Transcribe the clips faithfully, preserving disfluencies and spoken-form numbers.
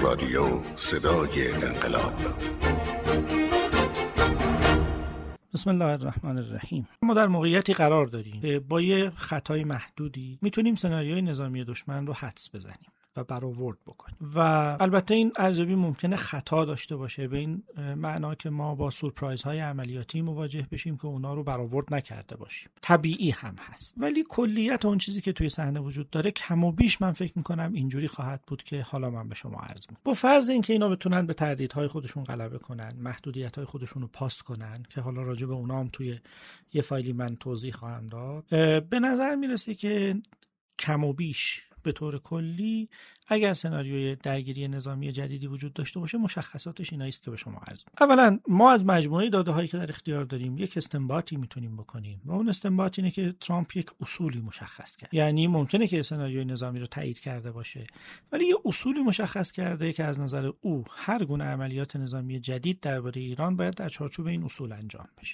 رادیو صدای انقلاب. بسم الله الرحمن الرحیم. ما در موقعیتی قرار داریم که با یه خطای محدودی میتونیم سناریوی نظامی دشمن رو حدس بزنیم و برآورد بکنیم و البته این ارزیابی ممکنه خطا داشته باشه، به این معنا که ما با سورپرایزهای عملیاتی مواجه بشیم که اونا رو برآورد نکرده باشیم. طبیعی هم هست، ولی کلیت اون چیزی که توی صحنه وجود داره کم و بیش من فکر میکنم اینجوری خواهد بود که حالا من به شما عرض میکنم. با فرض اینکه اینا بتونن به تردیدهای خودشون غلبه کنن، محدودیت‌های خودشون رو پاس کنن که حالا راجع به اونام توی یه فایلی من توضیح خواهم داد، به نظر میرسه که کم و بیش به طور کلی اگر سناریوی درگیری نظامی جدیدی وجود داشته باشه مشخصاتش اینایی است که به شما عرض می‌کنم. اولا ما از مجموعه داده‌هایی که در اختیار داریم یک استنباطی میتونیم بکنیم و اون استنباط اینه که ترامپ یک اصولی مشخص کرد. یعنی ممکنه که سناریوی نظامی رو تایید کرده باشه ولی یه اصولی مشخص کرده که از نظر او هر گونه عملیات نظامی جدید درباره ایران باید در چارچوب این اصول انجام بشه.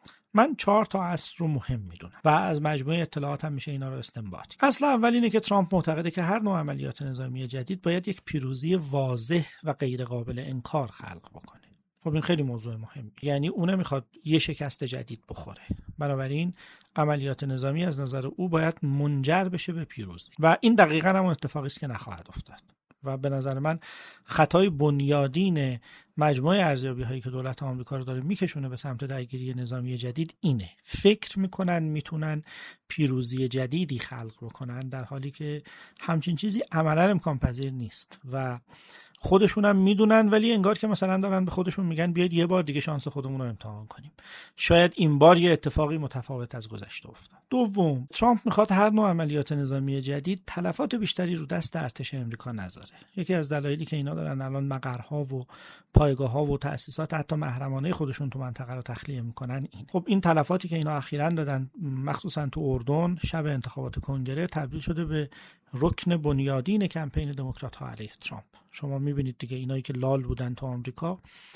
من چهار تا اصل رو مهم میدونم و از مجموعه اطلاعات هم میشه اینا رو استنباط. اصل اول اینه که ترامپ معتقده که هر نوع عملیات نظامی جدید باید یک پیروزی واضح و غیر قابل انکار خلق بکنه. خب این خیلی موضوع مهمی، یعنی اون میخواد یه شکست جدید بخوره، بنابراین عملیات نظامی از نظر او باید منجر بشه به پیروزی و این دقیقاً همون اتفاقی است که نخواهد افتاد. و به نظر من خطای بنیادین مجموعه ارزیابی هایی که دولت آمریکا رو داره میکشونه به سمت درگیری نظامی جدید اینه. فکر میکنن میتونن پیروزی جدیدی خلق بکنن در حالی که همچین چیزی عملاً امکان پذیر نیست و خودشون هم میدونن، ولی انگار که مثلا دارن به خودشون میگن بیاید یه بار دیگه شانس خودمون رو امتحان کنیم، شاید این بار یه اتفاقی متفاوت از گذشته افتاد. دوم، ترامپ میخواد هر نوع عملیات نظامی جدید تلفات بیشتری رو دست ارتش امریکا نذاره. یکی از دلایلی که اینا دارن الان مقرها و پایگاه‌ها و تأسیسات حتی محرمانه خودشون تو منطقه رو تخلیه میکنن این. خب این تلفاتی که اینا اخیراً دادن مخصوصاً تو اردن شب انتخابات کنگره تبدیل شده به رکن بنیادین کمپین دموکرات‌ها علیه ترامپ. شما میبینید دیگه اینایی که لال بودن تو آمریکا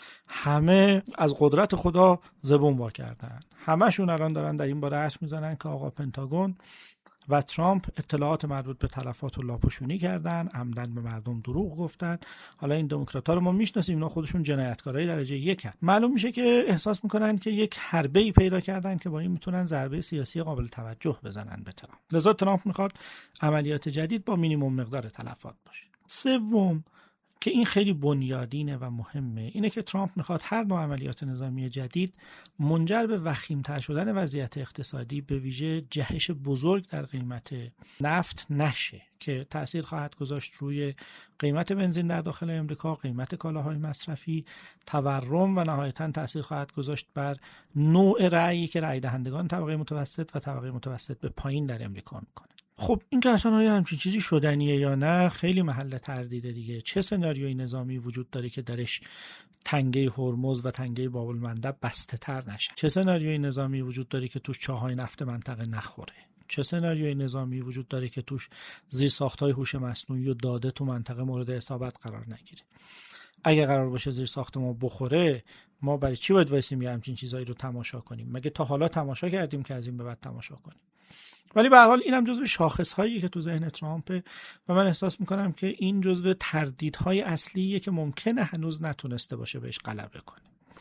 همه از قدرت خدا زبون وا کردن، همشون الان دارن در این باره حرف میزنن که آقا پنتاگون و ترامپ اطلاعات مربوط به تلفات رو لاپوشونی کردن، عمدن به مردم دروغ گفتن. حالا این دموکرات‌ها رو ما میشناسیم، اینا خودشون جنایتکارای درجه یک هستن. معلوم میشه که احساس میکنن که یک حربه‌ای پیدا کردن که با این میتونن ضربه سیاسی قابل توجه بزنن به ترامپ. لذا ترامپ میخواد عملیات جدید با مینیمم مقدار تلفات باشه. سوم که این خیلی بنیادینه و مهمه، اینه که ترامپ میخواد هر نوع عملیات نظامی جدید منجر به وخیم‌تر شدن وضعیت اقتصادی به ویژه جهش بزرگ در قیمت نفت نشه که تأثیر خواهد گذاشت روی قیمت بنزین در داخل امریکا، قیمت کالاهای مصرفی، تورم و نهایتاً تأثیر خواهد گذاشت بر نوع رأیی که رأی دهندگان طبقه متوسط و طبقه متوسط به پایین در امریکا میکنه. خب این که اصلا آیا همچین چیزی شدنیه یا نه خیلی محل تردیده دیگه. چه سناریوی نظامی وجود داره که درش تنگه هرمز و تنگه باب المندب بسته تر نشه؟ چه سناریوی نظامی وجود داره که توش چاهای نفت منطقه نخوره؟ چه سناریوی نظامی وجود داره که توش زیرساخت‌های هوش مصنوعی و داده تو منطقه مورد اصابت قرار نگیره؟ اگه قرار باشه زیرساخت ما بخوره، ما برای چی باید وایسیم یه همچین چیزایی رو تماشا کنیم؟ مگه تا حالا تماشا کردیم که از این به بعد تماشا کنیم؟ ولی به هر حال اینم جزو شاخص‌هایی که تو ذهن ترامپه و من احساس می‌کنم که این جزو تردیدهای اصلیه که ممکنه هنوز نتونسته باشه بهش غلبه کنه.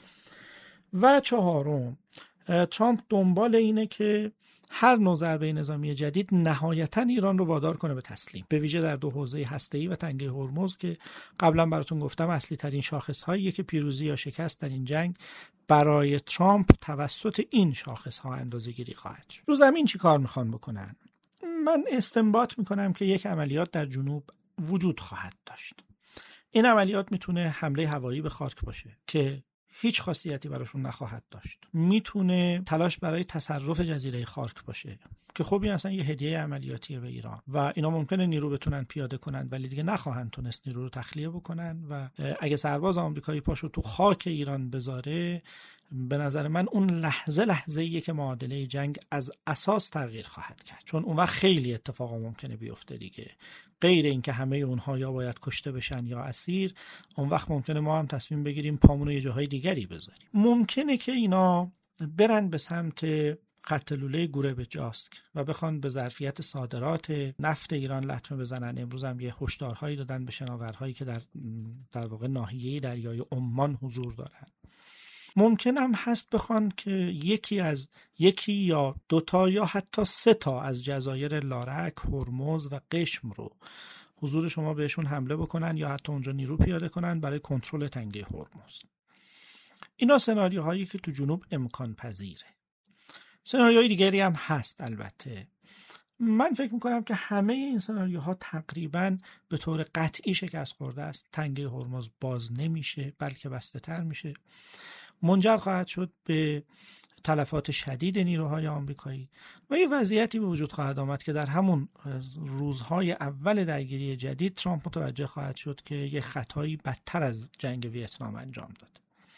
و چهارم، ترامپ دنبال اینه که هر نوع ضربه نظامی جدید نهایتاً ایران رو وادار کنه به تسلیم، به ویژه در دو حوزه هسته‌ای و تنگه هرمز که قبلا براتون گفتم اصلی ترین شاخص‌هایی که پیروزی یا شکست در این جنگ برای ترامپ توسط این شاخص‌ها اندازه‌گیری خواهد شد. رو زمین چی کار میخوان بکنن؟ من استنباط میکنم که یک عملیات در جنوب وجود خواهد داشت. این عملیات میتونه حمله هوایی به خارک باشه که هیچ خاصیتی براشون نخواهد داشت. میتونه تلاش برای تصرف جزیره خارک باشه که خب این اصلا یه هدیه عملیاتیه به ایران و اینا ممکنه نیرو بتونن پیاده کنن ولی دیگه نخواهند تونست نیرو رو تخلیه بکنن و اگه سرباز آمریکایی پاشو تو خاک ایران بذاره، به نظر من اون لحظه لحظه‌ایه که معادله جنگ از اساس تغییر خواهد کرد، چون اون وقت خیلی اتفاقا ممکنه بیفته دیگه. غیر این که همه اونها یا باید کشته بشن یا اسیر، اون وقت ممکنه ما هم تصمیم بگیریم پامون رو یه جاهای دیگری بذاریم. ممکنه که اینا برن به سمت خط لوله گوربچاسک و بخوان به ظرفیت صادرات نفت ایران لطمه بزنن، امروز هم یه هشدارهایی دادن به شناورهایی که در در واقع ناحیه دریای عمان حضور دارن. ممکن هم هست بخوان که یکی از یکی یا دوتا یا حتی سه تا از جزایر لارک، هرمز و قشم رو حضور شما بهشون حمله بکنن یا حتی اونجا نیرو پیاده کنن برای کنترل تنگه هرمز. اینا سناریوهایی که تو جنوب امکان پذیره. سناریوهای دیگری هم هست البته. من فکر میکنم که همه این سناریوها تقریبا به طور قطعی شکست خورده است. تنگه هرمز باز نمیشه بلکه بسته تر میشه. منجر خواهد شد به تلفات شدید نیروهای آمریکایی و یه وضعیتی به وجود خواهد آمد که در همون روزهای اول درگیری جدید ترامپ متوجه خواهد شد که یه خطایی بدتر از جنگ ویتنام انجام داد.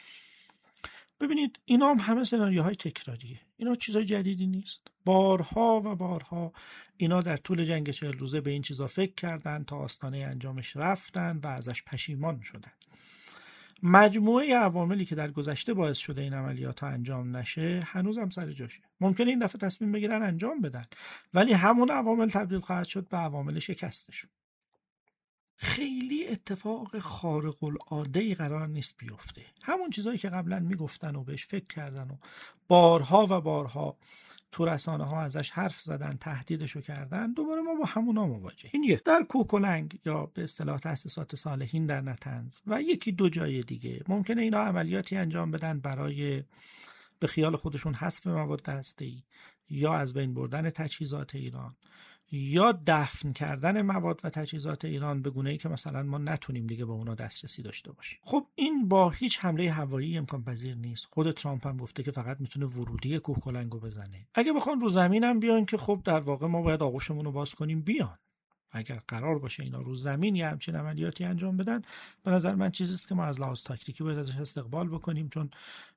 ببینید اینا هم همه سناریوهای تکراریه. اینا چیزای جدیدی نیست. بارها و بارها اینا در طول جنگ چهل روزه به این چیزا فکر کردن، تا آستانه انجامش رفتن و ازش پشیمان شدن. مجموعه عواملی که در گذشته باعث شده این عملیات ها انجام نشه هنوز هم سر جاشه. ممکنه این دفعه تصمیم بگیرن انجام بدن، ولی همون عوامل تبدیل خواهد شد به عوامل شکستشون. خیلی اتفاق خارق العاده قرار نیست بیفته. همون چیزایی که قبلا میگفتن و بهش فکر کردن و بارها و بارها تو رسانه ها ازش حرف زدن، تهدیدشو کردن، دوباره ما با همونا مواجه. این یک در کوکولنگ یا به اصطلاح تأسیسات صالحین در نطنز و یکی دو جای دیگه ممکنه اینا عملیاتی انجام بدن برای به خیال خودشون حذف مواد هسته‌ای یا از بین بردن تجهیزات ایران یا دفن کردن مواد و تجهیزات ایران به گونه‌ای که مثلا ما نتونیم دیگه به اونا دسترسی داشته باشیم. خب این با هیچ حمله هوایی امکان پذیر نیست. خود ترامپ هم گفته که فقط میتونه ورودی کوکولنگو بزنه. اگه بخوان رو زمین هم بیان که خب در واقع ما باید آغوشمون رو باز کنیم بیان. اگر قرار باشه اینا رو زمین یه همچین عملیاتی انجام بدن، به نظر من چیزی است که ما از لحاظ تاکتیکی باید ازش استقبال بکنیم، چون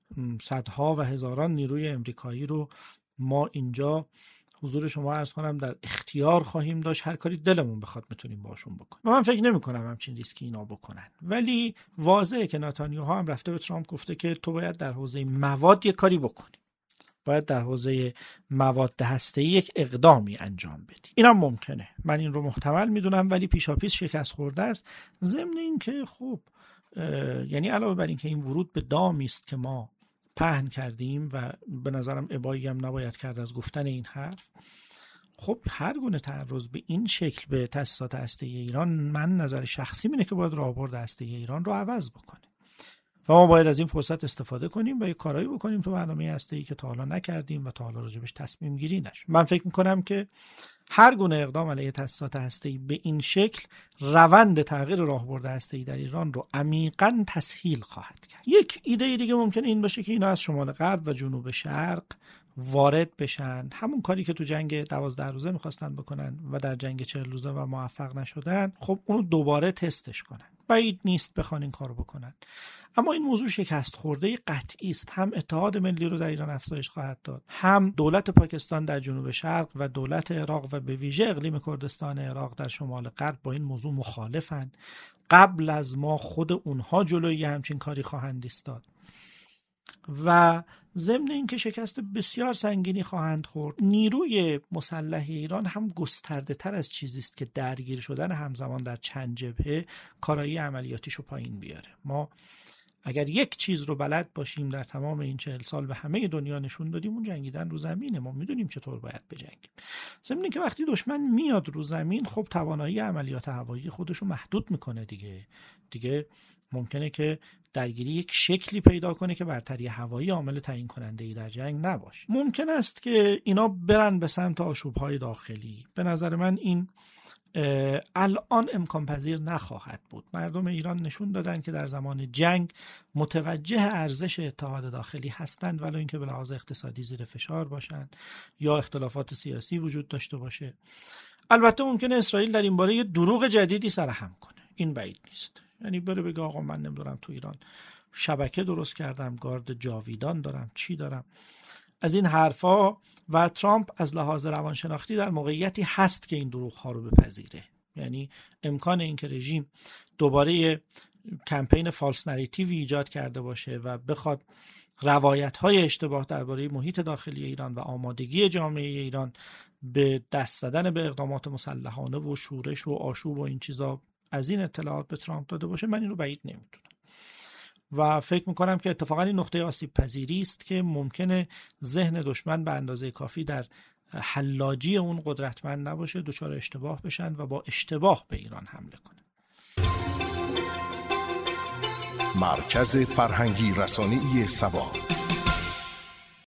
صدها و هزاران نیروی امریکایی رو ما اینجا حضور شما عرض کنم در اختیار خواهیم داشت. هر کاری دلمون بخواد میتونیم باشون بکنیم. و من فکر نمی کنم همچین ریسکی اینا بکنن. ولی واضحه که نتانیاهو هم رفته به ترامپ گفته که تو باید در حوزه مواد یک کاری بکنی. باید در حوزه مواد هسته‌ای یک اقدامی انجام بدی. اینا ممکنه. من این رو محتمل میدونم، ولی پیشاپیش شکست خورده است. ضمن این که خب یعنی علاوه بر این که این ورود به دامی است که ما پهن کردیم و به نظرم ابایی هم نباید کرد از گفتن این حرف، خب هر گونه تعرض به این شکل به تأسیسات هسته‌ای ایران، من نظر شخصی اینه که باید راهبرد هسته‌ای ایران رو عوض بکنه و ما باید از این فرصت استفاده کنیم و یک کارایی بکنیم تو برنامه هسته‌ای که تا حالا نکردیم و تا حالا راجبش تصمیم گیری نشد. من فکر میکنم که هر گونه اقدام علیه تأسیسات هسته‌ای به این شکل روند تغییر راهبرد هسته‌ای در ایران رو عمیقاً تسهیل خواهد کرد. یک ایده دیگه ممکنه این باشه که اینا از شمال غرب و جنوب شرق وارد بشن، همون کاری که تو جنگ دوازده روزه میخواستن بکنن و در جنگ چهل روزه و موفق نشدن، خب اونو دوباره تستش کنن. بعید نیست بخوان این کارو بکنن. اما این موضوع شکست خورده قطعی است. هم اتحاد ملی رو در ایران افزایش خواهد داد، هم دولت پاکستان در جنوب شرق و دولت عراق و به ویژه اقلیم کردستان عراق در شمال غرب با این موضوع مخالفن. قبل از ما خود اونها جلوی همچین کاری خواهند ایستاد و ضمن اینکه شکست بسیار سنگینی خواهند خورد. نیروی مسلح ایران هم گسترده تر از چیزی است که درگیر شدن همزمان در چند جبهه کارایی عملیاتیشو پایین بیاره. ما اگر یک چیز رو بلد باشیم در تمام این چهل سال به همه دنیا نشون دادیم، اون جنگیدن رو زمینه. ما میدونیم چطور باید بجنگیم. ضمن اینکه وقتی دشمن میاد رو زمین، خب توانایی عملیات هوایی خودشو محدود میکنه دیگه. دیگه ممکنه که درگیری یک شکلی پیدا کنه که برتری هوایی عامل تعیین کننده ای در جنگ نباشه. ممکن است که اینا برن به سمت آشوب‌های داخلی. به نظر من این الان امکان پذیر نخواهد بود. مردم ایران نشون دادن که در زمان جنگ متوجه ارزش اتحاد داخلی هستند، ولو اینکه به لحاظ اقتصادی زیر فشار باشند یا اختلافات سیاسی وجود داشته باشه. البته ممکنه اسرائیل در این باره یه دروغ جدیدی سرهم کنه. این بعید نیست. یعنی بره بگه آقا من نمیدونم تو ایران شبکه درست کردم، گارد جاویدان دارم، چی دارم، از این حرفا. و ترامپ از لحاظ روانشناختی در موقعیتی هست که این دروغ ها رو بپذیره. یعنی امکان این که رژیم دوباره کمپین فالس نریتیوی ایجاد کرده باشه و بخواد روایت‌های اشتباه درباره محیط داخلی ایران و آمادگی جامعه ایران به دست زدن به اقدامات مسلحانه و شورش و آشوب و این چیزا از این اطلاعات به ترامپ داده باشه، من اینو بعید نمیدونم و فکر میکنم که اتفاقا این نقطه آسیب پذیری است که ممکنه ذهن دشمن به اندازه کافی در حلاجی اون قدرتمند نباشه، دچار اشتباه بشن و با اشتباه به ایران حمله کنه. مرکز فرهنگی رسانه‌ای سبا.